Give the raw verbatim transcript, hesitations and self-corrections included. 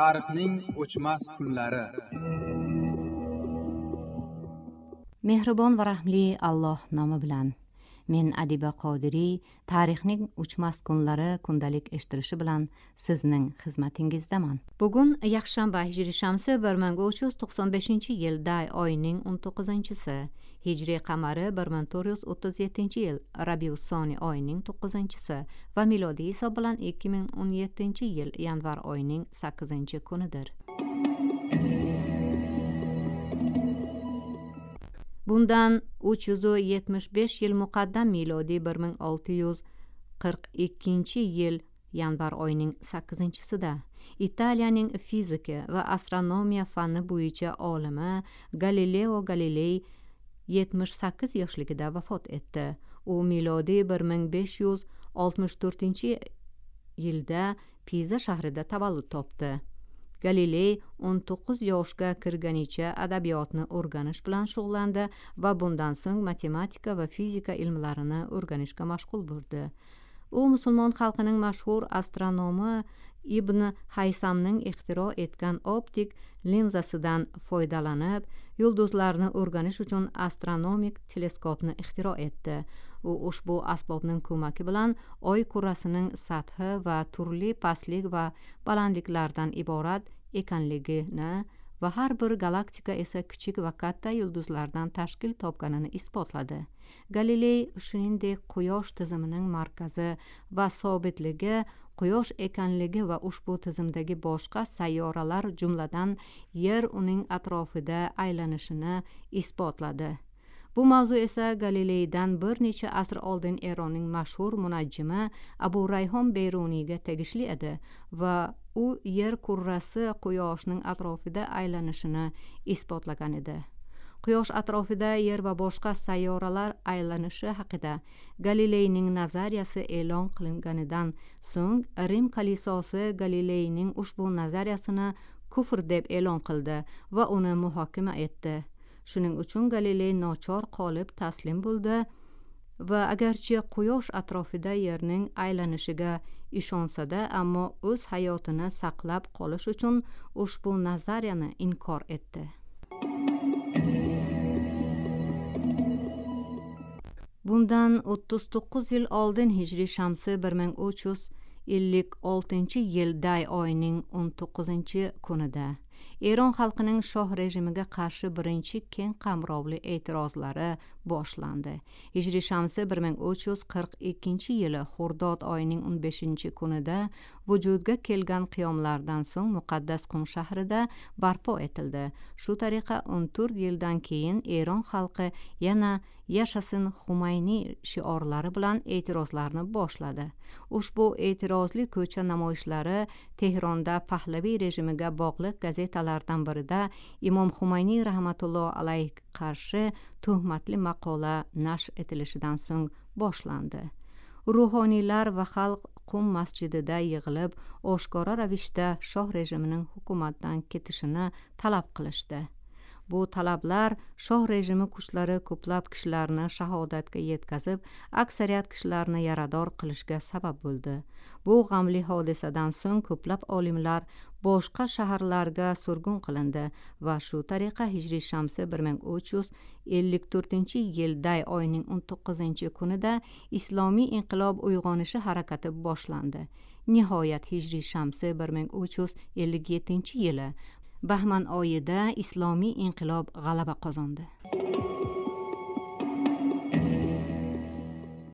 Tarixning o'chmas kunlari. Mehribon va rahmli Alloh nomi bilan. Men Adiba Qodiriy, tarixning o'chmas kunlari kundalik eshittirishi bilan sizning xizmatingizdaman. Bugun yakshanba, hijriy shamsi bir ming uch yuz to'qson beshinchi yil day oyining o'n to'qqizinchisi, hijriy qamari bir ming to'rt yuz o'ttiz yettinchi yil Rabiul-Soni oyining to'qqizinchisi va milodiy hisob bilan ikki ming o'n yettinchi yil yanvar oyining sakkizinchi kunidir. Bundan uch yuz yetmish besh yil muqaddam milodiy bir ming olti yuz qirq ikkinchi yil yanvar oyining sakkizinchisida Italiyaning fizika va astronomiya fanni bo'yicha olimi Galileo Galilei yetmish sakkiz yoshligida vafot etdi. U milodiy bir ming besh yuz oltmish to'rtinchi yilda Piza shahrida tavallud topdi. Galilei o'n to'qqiz yoshga kirganicha adabiyotni o'rganish bilan shug'ullandi va bundan so'ng matematika va fizika ilmlarini o'rganishga mashg'ul bo'ldi. U musulmon xalqining mashhur astronomi Ibn Haysamning ixtiro etgan optik linzasidan foydalanib, yulduzlarni o'rganish uchun astronomik teleskopni ixtiro etdi. U ushbu asbobning ko'magi bilan Oy kurrasining sathi va turli pastlik va balandliklardan iborat ekanligini va har bir galaktika esa kichik va katta yulduzlardan tashkil topganini isbotladi. Galilei shuningdek Quyosh tizimining markazi va sobitligi Quyosh ekanligi va ushbu tizimdagi boshqa sayyoralar jumladan Yer uning atrofida aylanishini isbotladi. Bu mavzu esa Galileidan bir necha asr oldin Eronning mashhur munajjimi Abu Rayhon Beruniyga tegishli edi va u Yer kurrasi Quyoshning atrofida aylanishini isbotlagan edi. Quyosh atrofida Yer va boshqa sayyoralar aylanishi haqida Galileining nazariyasi e'lon qilinganidan so'ng Rim kalisosi Galileining ushbu nazariyasini kufr deb e'lon qildi va uni muhokama etdi. Shuning uchun Galilei nochor qolib taslim bo'ldi va agarchi Quyosh atrofida Yerning aylanishiga ishonsa-da, ammo o'z hayotini saqlab qolish uchun ushbu nazariyani inkor etdi. Bundan o'ttiz to'qqiz yil oldin hijriy shamsi bir ming uch yuz ellik oltinchi yil day oyining o'n to'qqizinchi kunida Eron xalqining shoh rejimiga qarshi birinchi keng qamrovli e'tirozlari boshlandi. Hijriy shamsi bir ming uch yuz qirq ikkinchi yili Xurdod oyining o'n beshinchi kunida vujudga kelgan qiyomlardan so'ng muqaddas Qum shahrida barpo etildi. Shu tariqa o'n to'rt yildan keyin Eron xalqi yana Yashasin Xumayniy shiorlari bilan e'tirozlarni boshladi. Ushbu e'tirozli ko'cha namoyishlari Tehronda Pahlaviy rejimiga bog'liq gazetalardan birida Imom Xumayniy rahmatulloh alayhi qarshi tuhmatli maqola nashr etilishidan so'ng boshlandi. Ruhoniylar va xalq Qum masjidida yig'ilib, oshkora ravishda shoh rejimining hukumatdan ketishini talab qilishdi. Bu talablar shoh rejimi kuchlari ko'plab kishilarni shahodatga yetkazib, aksariyat kishilarni yarador qilishga sabab bo'ldi. Bu g'amli hodisadan so'ng ko'plab olimlar boshqa shaharlarga surgun qilindi va shu tariqa hijriy shamsi bir ming uch yuz ellik to'rtinchi yil day oyining o'n to'qqizinchi kunida islomiy inqilob uyg'onishi harakati boshlandi. Nihoyat hijriy shamsi bir ming uch yuz ellik yettinchi yili Bahman oyida islomiy inqilob g'alaba qozondi.